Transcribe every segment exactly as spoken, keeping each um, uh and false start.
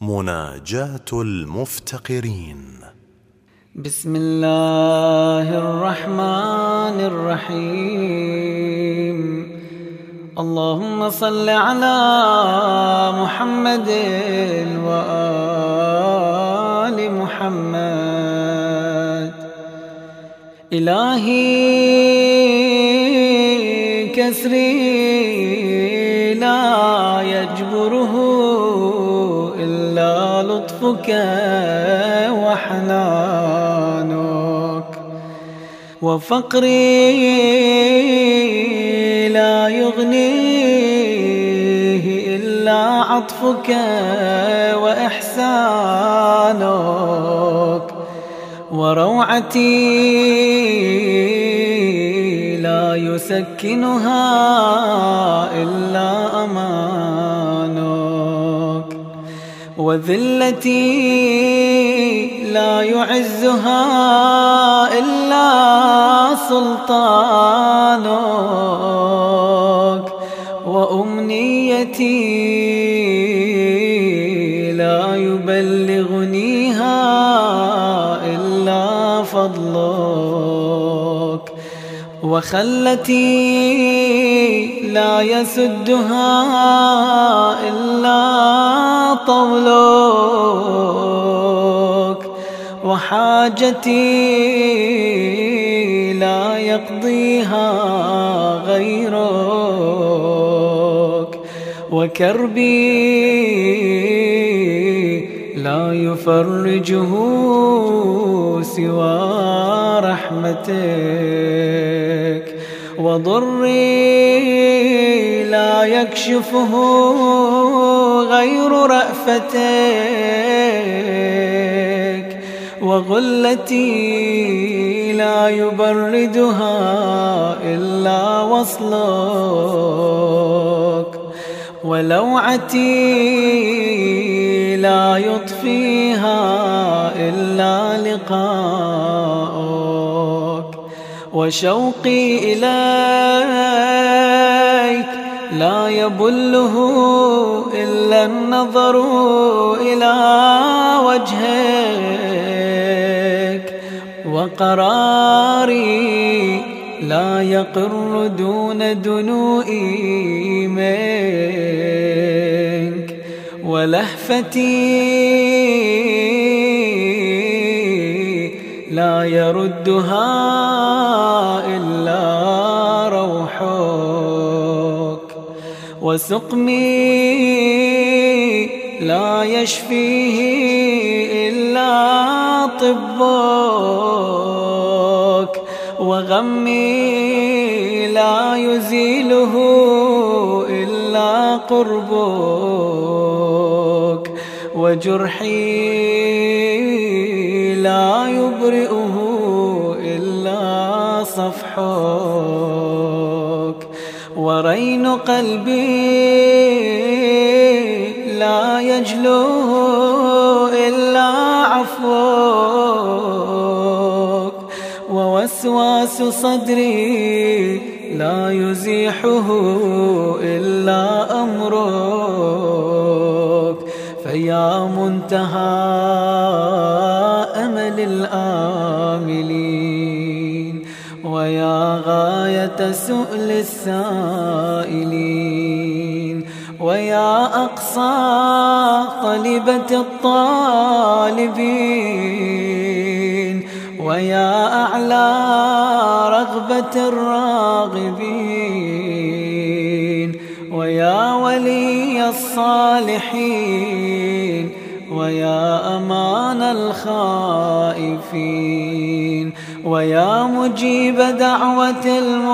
مناجاة المفتقرين. بسم الله الرحمن الرحيم. اللهم صل على محمد وآل محمد. إلهي كسري لا يجبره إلا لطفك وحنانك، وفقري لا يغنيه إلا عطفك وإحسانك، وروعتي لا يسكنها إلا أمانك، وذلتي لا يعزها إلا سلطانك، وأمنيتي لا يبلغنيها إلا فضلك، وخلتي لا يسدها إلا طولك، وحاجتي لا يقضيها غيرك، وكربي لا يفرجه سوى رحمتك، وضري لا يكشفه غير رأفتك، وغلتي لا يبردها إلا وصلك، ولوعتي لا يطفيها إلا لقاؤك، وشوقي إليك لا يبله إلا النظر إلى وجهك، وقراري لا يقر دون دنوئي منك، ولهفتي لا يردها إلا روحك، وسقمي لا يشفيه إلا طبك، وغمي لا يزيله إلا قربك، وجرحي لا يبرئه إلا صفحك، ورين قلبي لا يجلوه إلا عفوك، ووسواس صدري لا يزيحه إلا أمرك، فيا منتهى أمل الآملين، ويا غاية سؤل السائلين، ويا أقصى طلبة الطالبين، ويا أعلى رغبة الراغبين، ويا ولي الصالحين، ويا أمان الخائفين، ويا مجيب دعوة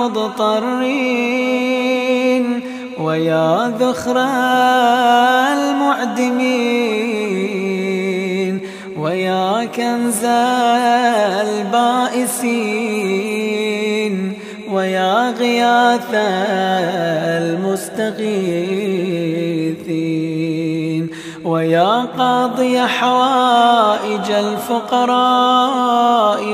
المضطرين، ويا ذخر المعدمين، ويا كنز البائسين، ويا غياث المستغيثين، ويا قاضي حوائج الفقراء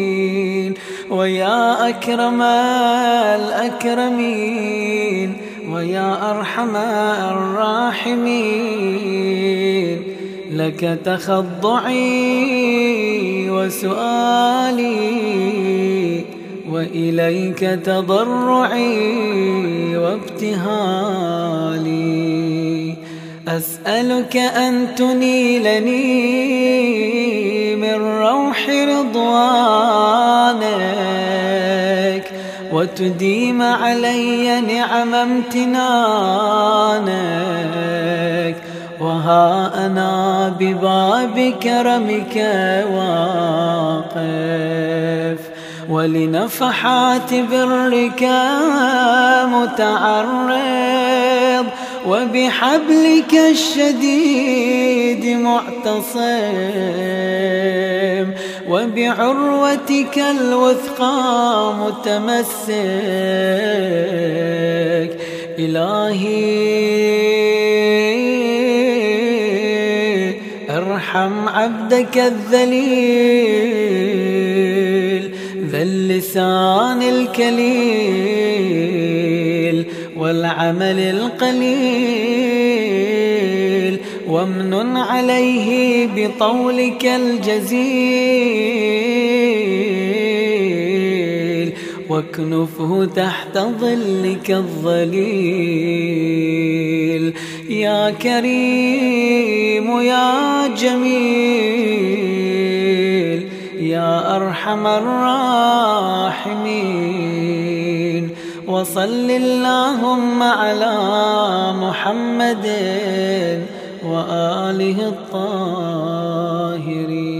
والمساكين، ويا أكرم الأكرمين، ويا أرحم الراحمين لك تخضعي وسؤالي وإليك تضرعي وابتهالي. أسألك أن تنيلني من روح رضوانك وتديم علي نعم امتنانك، وها أنا بباب كرمك واقف ولنفحات برك متعرض وبحبلك الشديد معتصم وبعروتك الوثقى متمسك. إلهي ارحم عبدك الذليل ذا اللسان الكليل والعمل القليل، وامنن عليه بطولك الجزيل واكنفه تحت ظلك الظليل. يا كريم يا جميل يا أرحم الراحمين، وصل اللهم على محمد وآله الطاهرين.